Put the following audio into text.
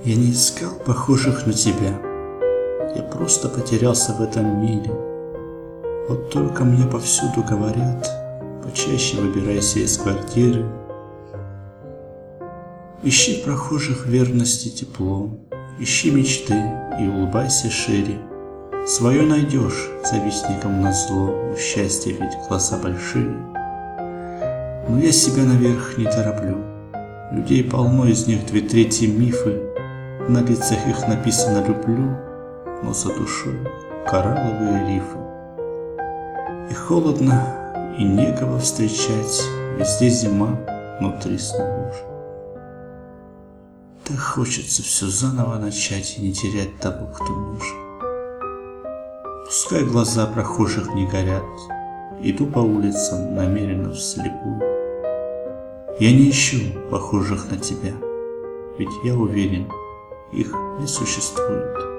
Я не искал похожих на тебя, я просто потерялся в этом мире. Вот только мне повсюду говорят, почаще выбирайся из квартиры. Ищи прохожих верности теплом, ищи мечты и улыбайся шире. Свое найдешь завистникам назло, у счастья ведь глаза большие. Но я себя наверх не тороплю, людей полно, из них 2/3 мифы. На лицах их написано «люблю», но за душой коралловые рифы. И холодно, и некого встречать, везде зима, внутри снаружи. Так хочется все заново начать и не терять того, кто нужен. Пускай глаза прохожих не горят, иду по улицам намеренно вслепую. Я не ищу похожих на тебя, ведь я уверен, их не существует.